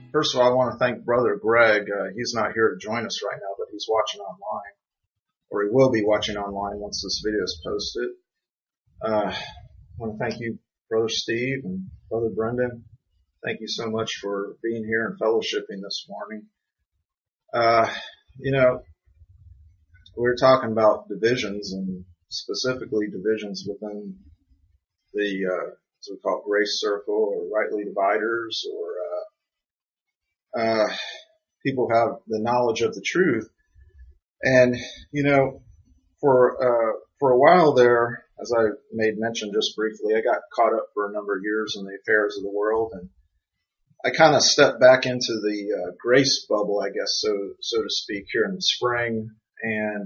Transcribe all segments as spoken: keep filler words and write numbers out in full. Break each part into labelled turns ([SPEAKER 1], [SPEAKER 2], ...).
[SPEAKER 1] First of all, I want to thank Brother Greg. Uh, he's not here to join us right now, but he's watching online, or he will be watching online once this video is posted. Uh, I want to thank you, Brother Steve and Brother Brendan. Thank you so much for being here and fellowshipping this morning. Uh, you know, we were talking about divisions, and specifically divisions within the, uh, as we call it, grace circle, or rightly dividers, or uh, uh, people who have the knowledge of the truth. And, you know, for, uh, for a while there, as I made mention just briefly, I got caught up for a number of years in the affairs of the world, and I kind of stepped back into the uh, grace bubble, I guess, so, so to speak, here in the spring. And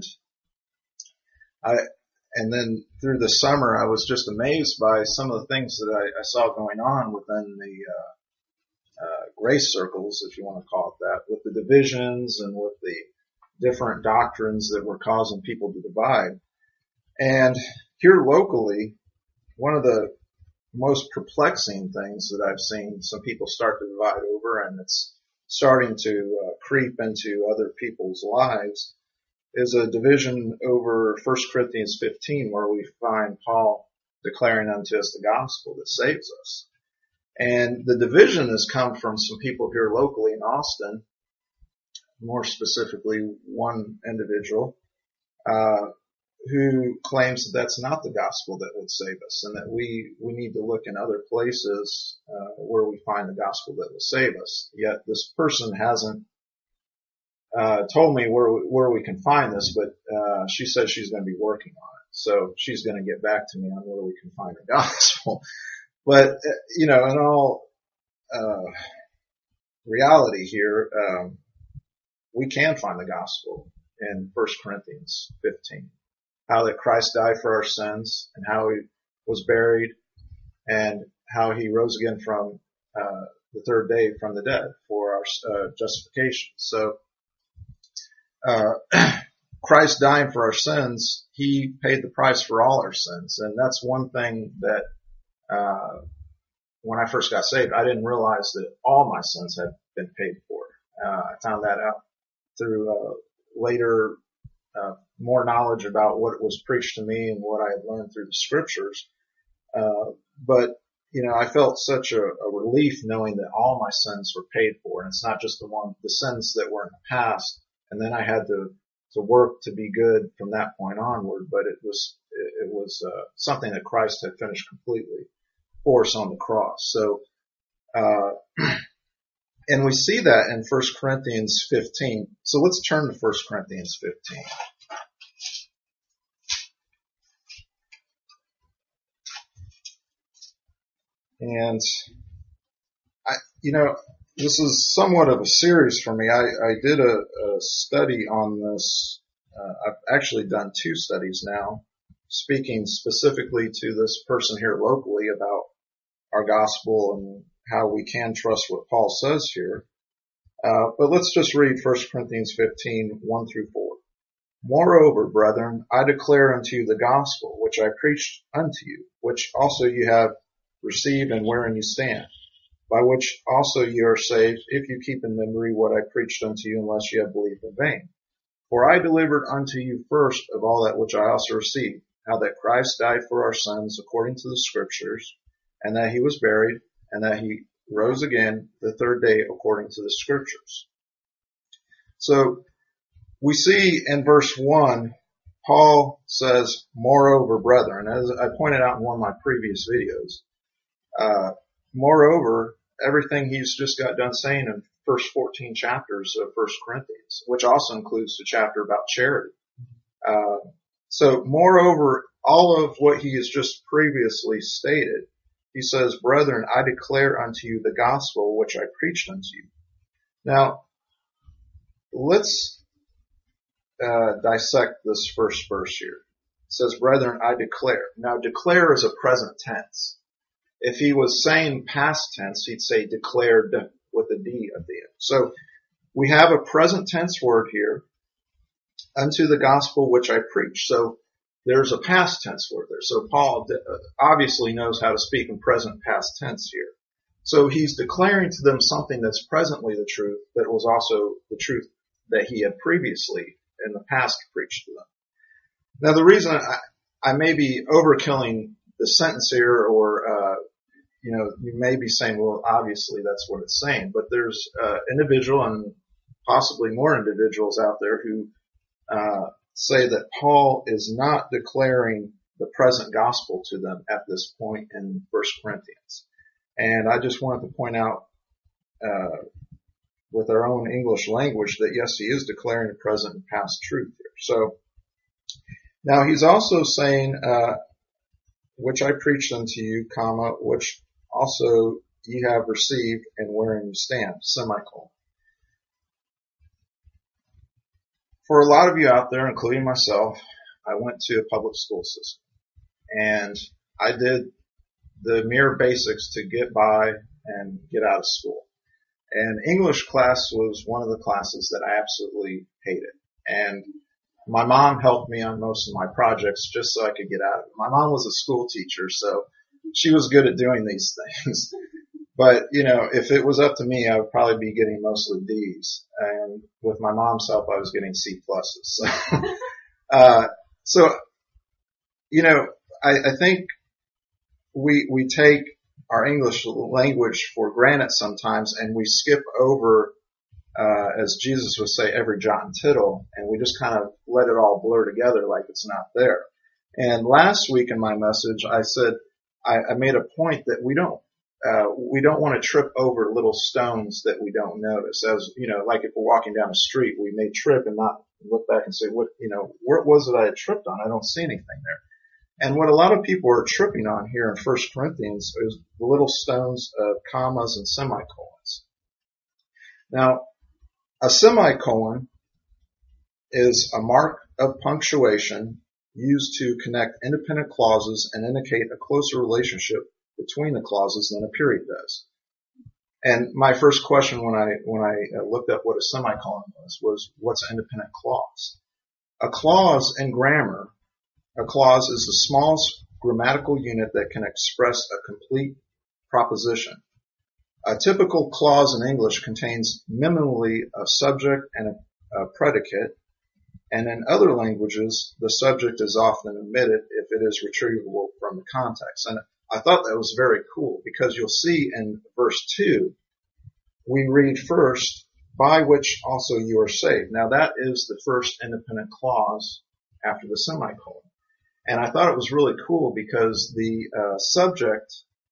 [SPEAKER 1] I, and then through the summer, I was just amazed by some of the things that I, I saw going on within the, uh, Uh, grace circles, if you want to call it that, with the divisions and with the different doctrines that were causing people to divide. And here locally, one of the most perplexing things that I've seen some people start to divide over, and it's starting to uh, creep into other people's lives, is a division over First Corinthians fifteen, where we find Paul declaring unto us the gospel that saves us. And the division has come from some people here locally in Austin, more specifically one individual, uh, who claims that that's not the gospel that would save us, and that we, we need to look in other places, uh, where we find the gospel that will save us. Yet this person hasn't, uh, told me where we, where we can find this, but, uh, she says she's going to be working on it. So she's going to get back to me on where we can find the gospel. But, you know, in all uh, reality here, um, we can find the gospel in First Corinthians fifteen. How that Christ died for our sins, and how he was buried, and how he rose again from uh, the third day from the dead for our uh, justification. So uh, Christ dying for our sins, he paid the price for all our sins. And that's one thing that Uh, when I first got saved, I didn't realize that all my sins had been paid for. Uh, I found that out through, uh, later, uh, more knowledge about what was preached to me and what I had learned through the scriptures. Uh, but, you know, I felt such a, a relief knowing that all my sins were paid for. And it's not just the one, the sins that were in the past. And then I had to, to work to be good from that point onward. But it was, it, it was, uh, something that Christ had finished completely for us on the cross. So, uh, and we see that in First Corinthians fifteen. So let's turn to First Corinthians fifteen. And I, you know, this is somewhat of a series for me. I, I did a, a study on this. Uh, I've actually done two studies now, speaking specifically to this person here locally about our gospel and how we can trust what Paul says here. Uh, but let's just read First Corinthians fifteen, one through four. Moreover, brethren, I declare unto you the gospel which I preached unto you, which also you have received and wherein you stand, by which also you are saved, if you keep in memory what I preached unto you, unless you have believed in vain. For I delivered unto you first of all that which I also received, how that Christ died for our sins according to the scriptures, and that he was buried, and that he rose again the third day according to the scriptures. So we see in verse one, Paul says, moreover, brethren, as I pointed out in one of my previous videos, uh, moreover, everything he's just got done saying in first fourteen chapters of First Corinthians, which also includes the chapter about charity. Uh, so moreover, all of what he has just previously stated, he says, brethren, I declare unto you the gospel which I preached unto you. Now, let's uh, dissect this first verse here. It says, brethren, I declare. Now, declare is a present tense. If he was saying past tense, he'd say declared with a D at the end. So we have a present tense word here, unto the gospel which I preach. So there's a past tense word there. So Paul obviously knows how to speak in present past tense here. So he's declaring to them something that's presently the truth, but was also the truth that he had previously in the past preached to them. Now the reason I, I may be overkilling the sentence here, or uh, you know, you may be saying, well, obviously that's what it's saying, but there's uh, individual and possibly more individuals out there who uh, say that Paul is not declaring the present gospel to them at this point in First Corinthians. And I just wanted to point out uh, with our own English language that yes, he is declaring the present and past truth here. So now he's also saying, uh, which I preached unto you, comma, which also ye have received and wherein you stand, semicolon. For a lot of you out there, including myself, I went to a public school system. And I did the mere basics to get by and get out of school. And English class was one of the classes that I absolutely hated. And my mom helped me on most of my projects just so I could get out of it. My mom was a school teacher, so she was good at doing these things. But, you know, if it was up to me, I would probably be getting mostly D's. And with my mom's help, I was getting C pluses. So, uh, so, you know, I, I think we, we take our English language for granted sometimes, and we skip over, uh, as Jesus would say, every jot and tittle, and we just kind of let it all blur together like it's not there. And last week in my message, I said, I, I made a point that we don't, Uh, we don't want to trip over little stones that we don't notice. As, you know, like if we're walking down a street, we may trip and not look back and say, what, you know, where was it I had tripped on? I don't see anything there. And what a lot of people are tripping on here in First Corinthians is the little stones of commas and semicolons. Now, a semicolon is a mark of punctuation used to connect independent clauses and indicate a closer relationship between the clauses than a period does. And my first question when I when I looked up what a semicolon was was what's an independent clause? A clause in grammar, a clause is the smallest grammatical unit that can express a complete proposition. A typical clause in English contains minimally a subject and a, a predicate, and in other languages the subject is often omitted if it is retrievable from the context. And I thought that was very cool because you'll see in verse two, we read first, by which also you are saved. Now that is the first independent clause after the semicolon. And I thought it was really cool because the uh, subject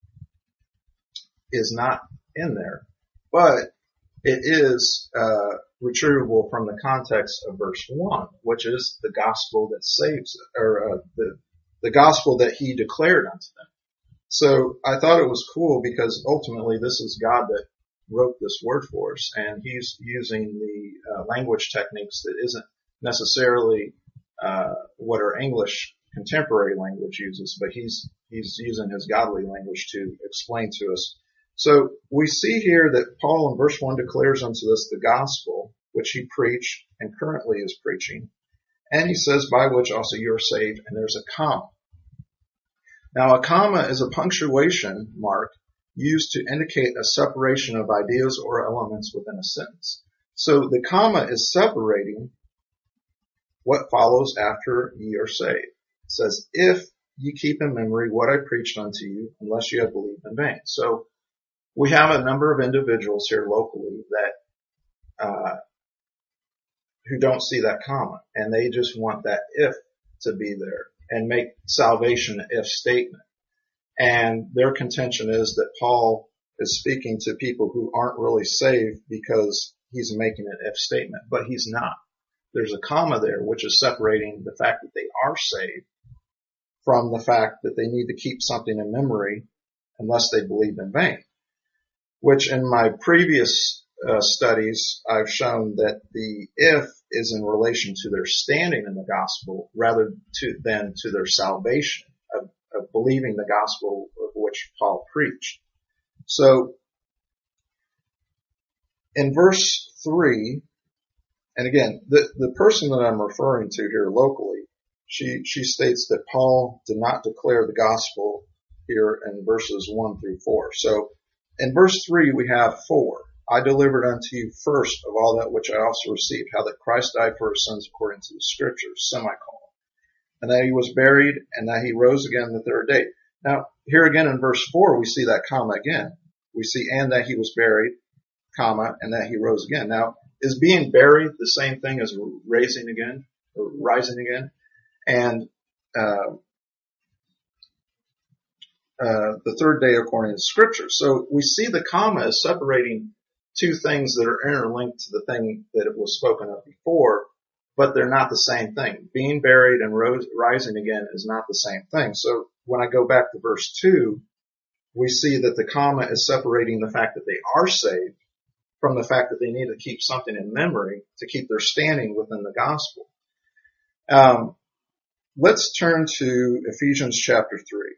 [SPEAKER 1] is not in there, but it is uh, retrievable from the context of verse one, which is the gospel that saves, or uh, the, the gospel that he declared unto them. So I thought it was cool because ultimately this is God that wrote this word for us, and he's using the uh, language techniques that isn't necessarily uh, what our English contemporary language uses, but he's he's using his godly language to explain to us. So we see here that Paul in verse one declares unto us the gospel, which he preached and currently is preaching, and he says, by which also you are saved, and there's a comma. Now, a comma is a punctuation mark used to indicate a separation of ideas or elements within a sentence. So the comma is separating what follows after ye are saved. It says, if ye keep in memory what I preached unto you, unless you have believed in vain. So we have a number of individuals here locally that uh, who don't see that comma, and they just want that if to be there and make salvation an if statement. And their contention is that Paul is speaking to people who aren't really saved because he's making an if statement, but he's not. There's a comma there which is separating the fact that they are saved from the fact that they need to keep something in memory unless they believe in vain. Which in my previous uh, studies, I've shown that the if is in relation to their standing in the gospel rather to, than to their salvation of, of believing the gospel of which Paul preached. So in verse three, and again, the, the person that I'm referring to here locally, she, she states that Paul did not declare the gospel here in verses one through four. So in verse three we have for. I delivered unto you first of all that which I also received, how that Christ died for our sins according to the Scriptures, semicolon. And that he was buried, and that he rose again the third day. Now, here again in verse four, we see that comma again. We see, and that he was buried, comma, and that he rose again. Now, is being buried the same thing as raising again, or rising again? And uh, uh, the third day according to the Scripture. So we see the comma as separating two things that are interlinked to the thing that it was spoken of before, but they're not the same thing. Being buried and rose, rising again is not the same thing. So when I go back to verse two, we see that the comma is separating the fact that they are saved from the fact that they need to keep something in memory to keep their standing within the gospel. Um, let's turn to Ephesians chapter three.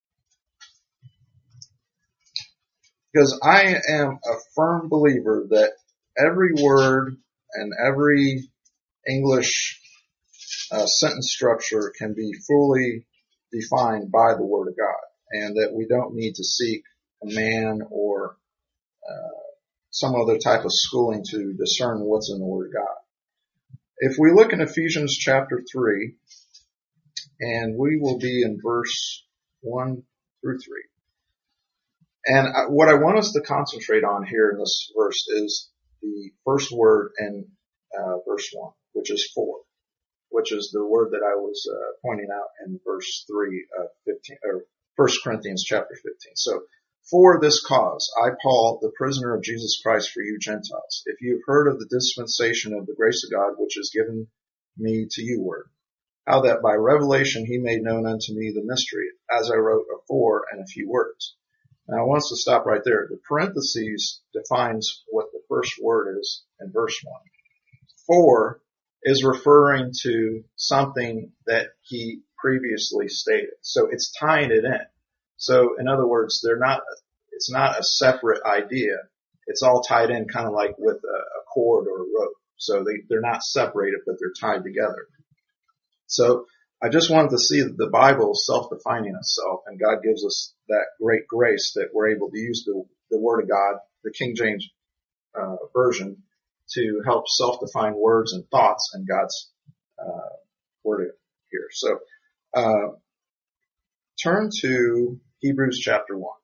[SPEAKER 1] Because I am a firm believer that every word and every English uh, sentence structure can be fully defined by the Word of God, and that we don't need to seek a man or uh, some other type of schooling to discern what's in the Word of God. If we look in Ephesians chapter three, and we will be in verse one through three. And what I want us to concentrate on here in this verse is the first word in uh, verse one, which is for, which is the word that I was uh, pointing out in verse three of fifteen, or First Corinthians chapter fifteen. So, for this cause, I, Paul, the prisoner of Jesus Christ for you Gentiles, if you have heard of the dispensation of the grace of God which is given me to you word, how that by revelation he made known unto me the mystery, as I wrote afore in a few words. Now, I want us to stop right there. The parentheses defines what the first word is in verse one. For is referring to something that he previously stated. So it's tying it in. So in other words, they're not, it's not a separate idea. It's all tied in kind of like with a, a cord or a rope. So they, they're not separated, but they're tied together. So I just wanted to see that the Bible is self-defining itself, and God gives us that great grace that we're able to use the, the Word of God, the King James uh, Version, to help self-define words and thoughts in God's uh, Word here. So uh, turn to Hebrews chapter one.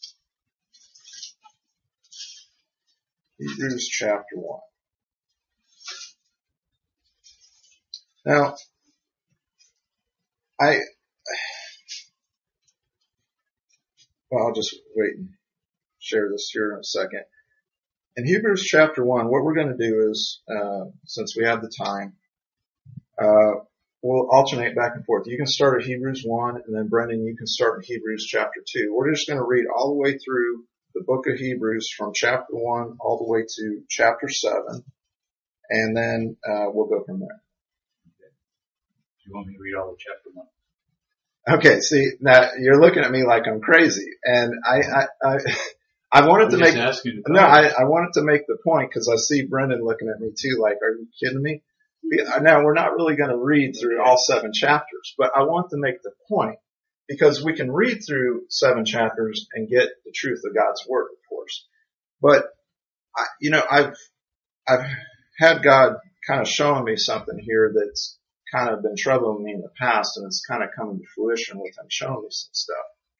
[SPEAKER 1] Hebrews chapter one. Now, I, well, I'll just wait and share this here in a second. In Hebrews chapter one, what we're going to do is, uh, since we have the time, uh, we'll alternate back and forth. You can start at Hebrews one, and then Brendan, you can start in Hebrews chapter two. We're just going to read all the way through the book of Hebrews from chapter one all the way to chapter seven, and then uh, we'll go from there.
[SPEAKER 2] You want me to read all of chapter one?
[SPEAKER 1] Okay, see, now you're looking at me like I'm crazy, and I, I, I, I wanted to make, no, I, I wanted to make the point because I see Brendan looking at me too, like, are you kidding me? Now, we're not really going to read through all seven chapters, but I want to make the point because we can read through seven chapters and get the truth of God's Word, of course. But, I, you know, I've, I've had God kind of showing me something here that's kind of been troubling me in the past, and it's kind of coming to fruition with him showing me some stuff.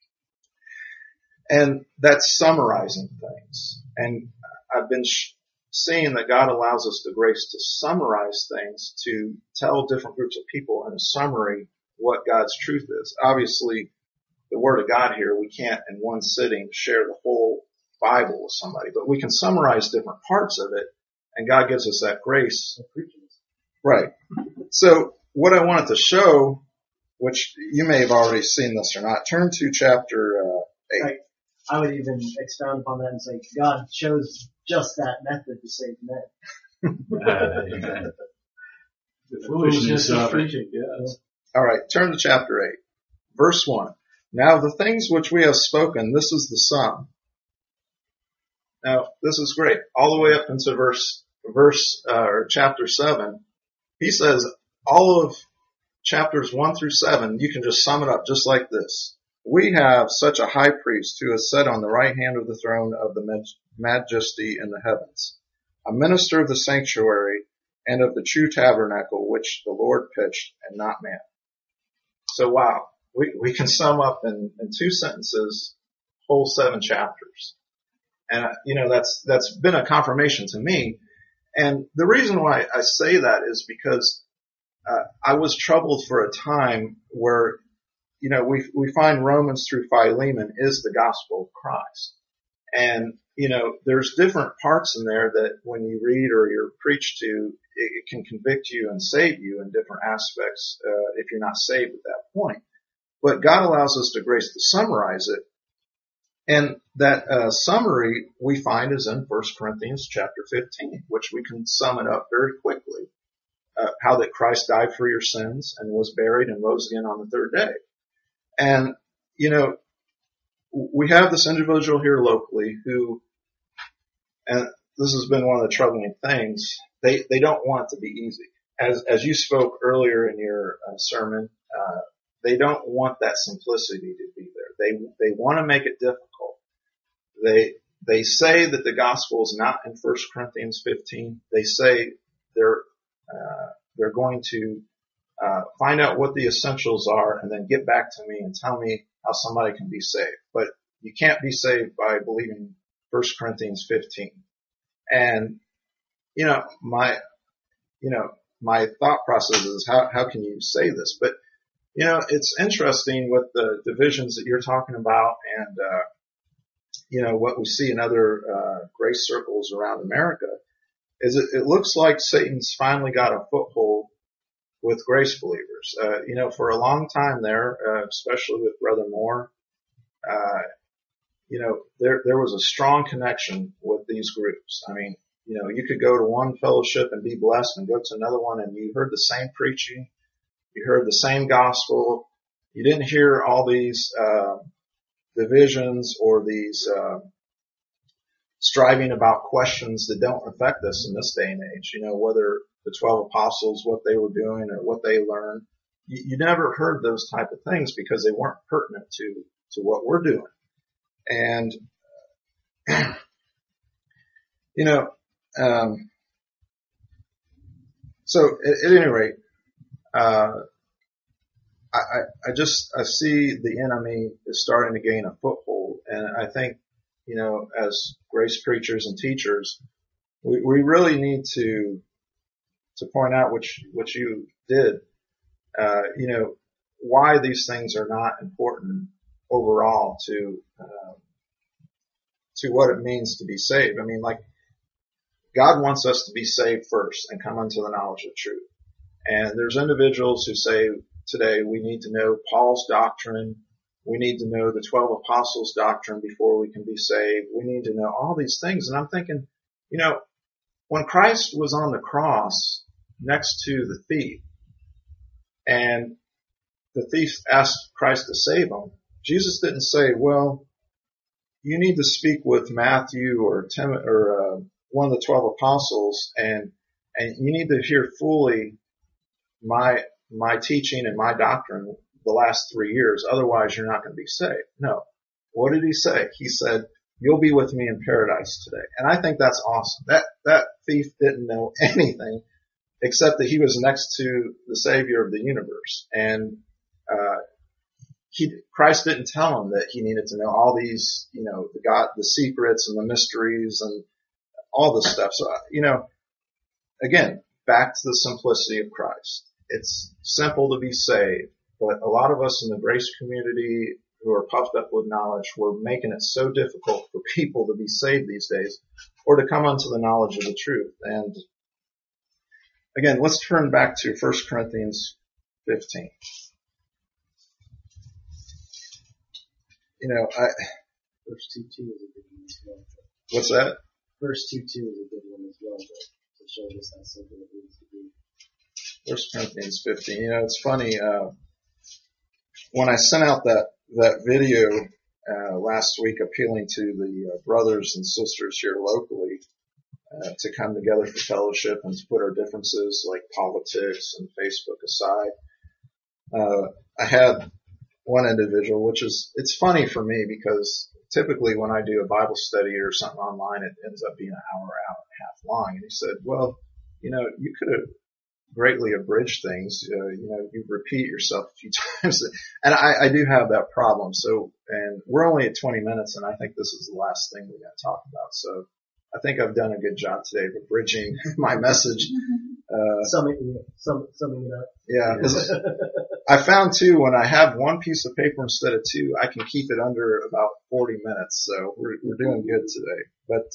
[SPEAKER 1] And that's summarizing things. And I've been sh- seeing that God allows us the grace to summarize things, to tell different groups of people in a summary what God's truth is. Obviously, the Word of God here, we can't in one sitting share the whole Bible with somebody, but we can summarize different parts of it, and God gives us that grace. Right. So what I wanted to show, which you may have already seen this or not, turn to chapter uh, eight.
[SPEAKER 3] Right. I would even expound upon that and say God chose just that method to save men.
[SPEAKER 2] uh, the foolishness of preaching, yes.
[SPEAKER 1] All right, turn to chapter eight, verse one. Now the things which we have spoken, this is the sum. Now this is great. All the way up into verse verse uh, or chapter seven. He says all of chapters one through seven, you can just sum it up just like this. we have such a high priest who is set on the right hand of the throne of the majesty in the heavens, a minister of the sanctuary and of the true tabernacle which the Lord pitched and not man. So wow, we, we can sum up in, in two sentences whole seven chapters. And, you know, that's, that's been a confirmation to me. And the reason why I say that is because, uh, I was troubled for a time where, you know, we, we find Romans through Philemon is the gospel of Christ. And, you know, there's different parts in there that when you read or you're preached to, it, it can convict you and save you in different aspects, uh, if you're not saved at that point. But God allows us the grace to summarize it. And that uh, summary we find is in First Corinthians chapter fifteen, which we can sum it up very quickly. Uh, how that Christ died for your sins and was buried and rose again on the third day. And, you know, we have this individual here locally who, and this has been one of the troubling things, they, they don't want it to be easy. As, as you spoke earlier in your uh, sermon, uh, they don't want that simplicity to be there. They, they want to make it difficult. They, they say that the gospel is not in First Corinthians fifteen. They say they're, uh, they're going to, uh, find out what the essentials are and then get back to me and tell me how somebody can be saved. But you can't be saved by believing First Corinthians fifteen. And, you know, my, you know, my thought process is how, how can you say this? But, you know, it's interesting with the divisions that you're talking about and, uh, you know, what we see in other, uh, grace circles around America is it, it looks like Satan's finally got a foothold with grace believers. Uh, you know, for a long time there, uh, especially with Brother Moore, uh, you know, there, there was a strong connection with these groups. I mean, you know, you could go to one fellowship and be blessed and go to another one and you heard the same preaching. You heard the same gospel. You didn't hear all these, uh, divisions or these, uh, striving about questions that don't affect us in this day and age. You know, whether the twelve apostles, what they were doing or what they learned. You, you never heard those type of things because they weren't pertinent to, to what we're doing. And, you know, um, so at, at any rate, uh, I, I just, I see the enemy is starting to gain a foothold. And I think, you know, as grace preachers and teachers, we, we really need to, to point out which, what you did, uh, you know, why these things are not important overall to, uh, to what it means to be saved. I mean, like, God wants us to be saved first and come unto the knowledge of truth. And there's individuals who say today we need to know Paul's doctrine. We need to know the twelve apostles' doctrine before we can be saved. We need to know all these things. And I'm thinking, you know, when Christ was on the cross next to the thief and the thief asked Christ to save him, Jesus didn't say, well, you need to speak with Matthew or Tim or uh, one of the twelve apostles and and you need to hear fully my my teaching and my doctrine the last three years. Otherwise, you're not going to be saved. No. What did he say? He said, you'll be with me in paradise today. And I think that's awesome. That, that thief didn't know anything except that he was next to the Savior of the universe. And, uh, he, Christ didn't tell him that he needed to know all these, you know, the God, the secrets and the mysteries and all this stuff. So, you know, again, back to the simplicity of Christ. It's simple to be saved, but a lot of us in the grace community who are puffed up with knowledge, we're making it so difficult for people to be saved these days or to come unto the knowledge of the truth. And again, let's turn back to First Corinthians fifteen. You know, I,
[SPEAKER 3] Verse two two is a good one as well.
[SPEAKER 1] What's that?
[SPEAKER 3] Verse two two is a good one as well, but to show us how simple it needs to be.
[SPEAKER 1] First Corinthians fifteen. You know, it's funny, uh, when I sent out that, that video, uh, last week appealing to the uh, brothers and sisters here locally, uh, to come together for fellowship and to put our differences like politics and Facebook aside, uh, I had one individual, which is, it's funny for me because typically when I do a Bible study or something online, it ends up being an hour, hour and a half long. And he said, well, you know, you could have greatly abridged things. Uh, you know, you repeat yourself a few times. And I, I do have that problem. So, and we're only at twenty minutes, and I think this is the last thing we're going to talk about. So I think I've done a good job today of abridging my message. Uh,
[SPEAKER 3] summing, sum, summing it up.
[SPEAKER 1] Yeah, because I found too, when I have one piece of paper instead of two, I can keep it under about forty minutes. So we're, we're doing good today. But,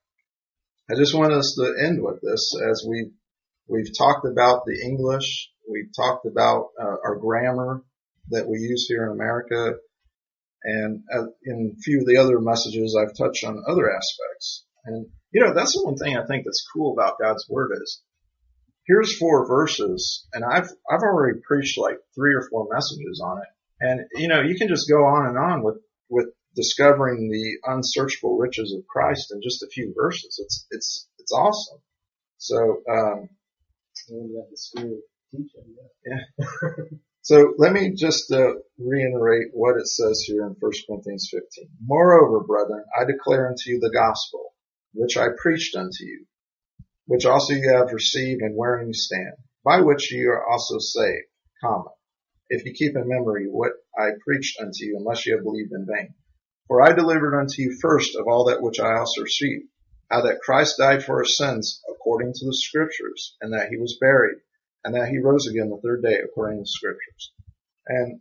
[SPEAKER 1] uh, I just want us to end with this as we, we've talked about the English. We've talked about uh, our grammar that we use here in America. And uh, in a few of the other messages, I've touched on other aspects. And, you know, that's the one thing I think that's cool about God's Word is, here's four verses, and I've I've already preached like three or four messages on it. And, you know, you can just go on and on with, with discovering the unsearchable riches of Christ in just a few verses. It's, it's, it's awesome. So, um,
[SPEAKER 3] And you have the Spirit teaching.
[SPEAKER 1] Yeah. yeah. So let me just uh, reiterate what it says here in First Corinthians fifteen. Moreover, brethren, I declare unto you the gospel, which I preached unto you, which also you have received and wherein you stand, by which you are also saved, comma, if you keep in memory what I preached unto you, unless you have believed in vain. For I delivered unto you first of all that which I also received, how that Christ died for our sins according to the Scriptures, and that he was buried, and that he rose again the third day according to the Scriptures. And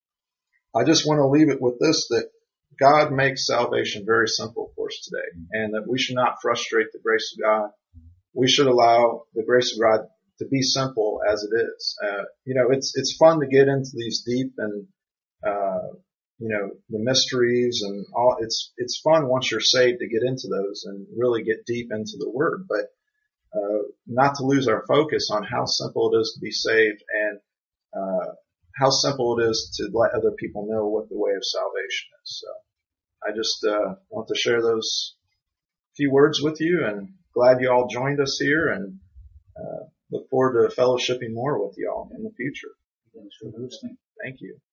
[SPEAKER 1] I just want to leave it with this, that God makes salvation very simple for us today, and that we should not frustrate the grace of God. We should allow the grace of God to be simple as it is. Uh, you know, it's, it's fun to get into these deep and, uh, you know, the mysteries and all. It's, it's fun once you're saved to get into those and really get deep into the Word, but, uh, not to lose our focus on how simple it is to be saved and, uh, how simple it is to let other people know what the way of salvation is. So I just, uh, want to share those few words with you, and glad you all joined us here, and uh, look forward to fellowshipping more with you all in the future.
[SPEAKER 2] Thanks for listening.
[SPEAKER 1] Thank you.